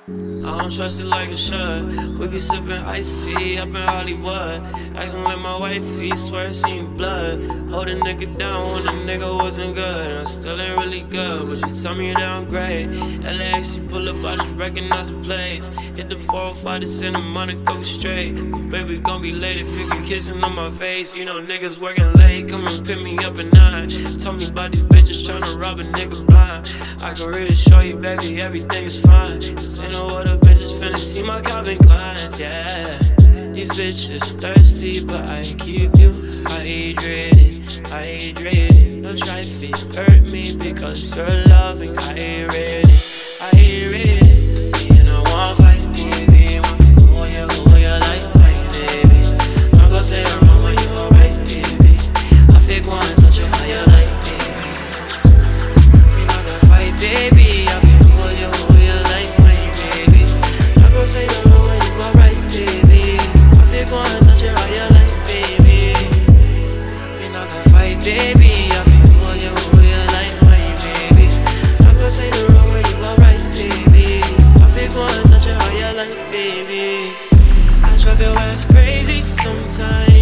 I don't trust it like a should. We be sippin' icy up in Hollywood. Actin' like my wifey, swear I seen blood. Hold a nigga down when a nigga wasn't good. I still ain't really good, but you tell me you down great. LAX, you pull up, I just recognize the place. Hit the 405 to Santa Monica straight. But baby, gon' be late if you get kissing on my face. You know niggas working late, come and pick me up at 9. Tell me about these bitches tryna rob a nigga blind. I can really show you, baby, everything is fine. Cause ain't no other bitches finna see my Calvin Kleins, yeah. These bitches thirsty, but I keep you hydrated, hydrated. Don't try to hurt me because you're loving, I ain't ready, I ain't ready. You know one fight, baby, one fight, who you like, right, baby. I'm gon' say it wrong when you alright, baby. I fake one, touch it how you like, baby. We not gonna fight, baby. I feel who you like, right, baby. I'm gon' say it wrong when you alright, baby. I fake one, touch it how you like, baby. We not gonna fight, baby. I feel who you like, right, baby. I'm gon' say it wrong when you alright, baby. I fake one, touch it how you like, baby. I drive your ass crazy sometimes.